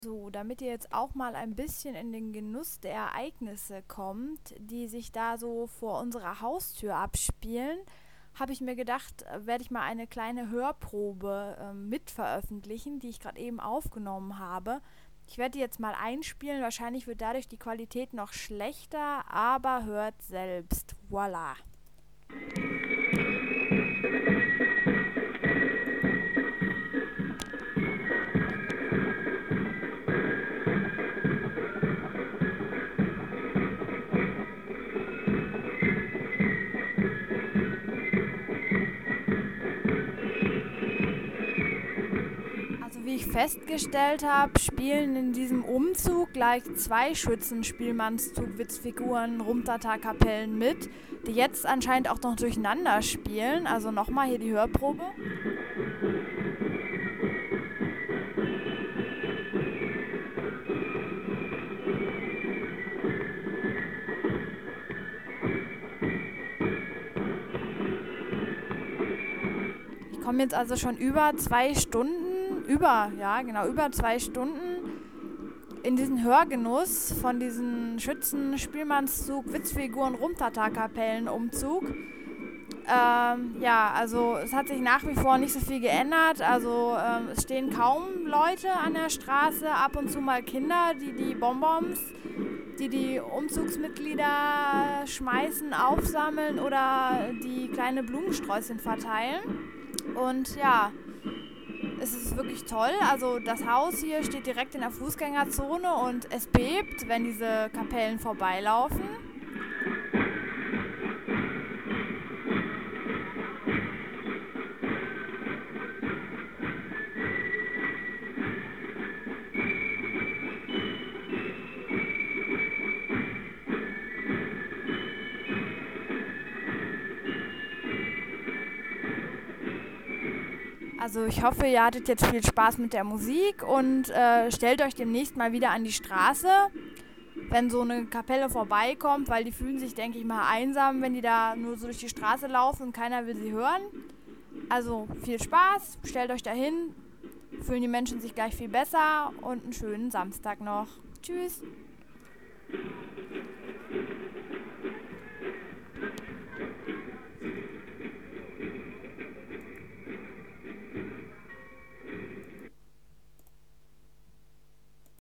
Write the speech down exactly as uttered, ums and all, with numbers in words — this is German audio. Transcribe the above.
So, damit ihr jetzt auch mal ein bisschen in den Genuss der Ereignisse kommt, die sich da so vor unserer Haustür abspielen, habe ich mir gedacht, äh, werde ich mal eine kleine Hörprobe ähm, mitveröffentlichen, die ich gerade eben aufgenommen habe. Ich werde die jetzt mal einspielen, wahrscheinlich wird dadurch die Qualität noch schlechter, aber hört selbst. Voila. Also wie ich festgestellt habe, spielen in diesem Umzug gleich zwei Schützenspielmannszug-Witzfiguren Rumtata-Kapellen mit, die jetzt anscheinend auch noch durcheinander spielen. Also nochmal hier die Hörprobe. Ich komme jetzt also schon über zwei Stunden, über, ja genau, über zwei Stunden in diesen Hörgenuss von diesen Schützen, Spielmannszug, Witzfiguren, Rumtata-Kapellen-Umzug. Ähm, ja, also es hat sich nach wie vor nicht so viel geändert. Also ähm, es stehen kaum Leute an der Straße, ab und zu mal Kinder, die die Bonbons, die die Umzugsmitglieder schmeißen, aufsammeln oder die kleine Blumensträußchen verteilen. Und ja, es ist wirklich toll. Also das Haus hier steht direkt in der Fußgängerzone und es bebt, wenn diese Kapellen vorbeilaufen. Also ich hoffe, ihr hattet jetzt viel Spaß mit der Musik und äh, stellt euch demnächst mal wieder an die Straße, wenn so eine Kapelle vorbeikommt, weil die fühlen sich, denke ich mal, einsam, wenn die da nur so durch die Straße laufen und keiner will sie hören. Also viel Spaß, stellt euch dahin, fühlen die Menschen sich gleich viel besser und einen schönen Samstag noch. Tschüss!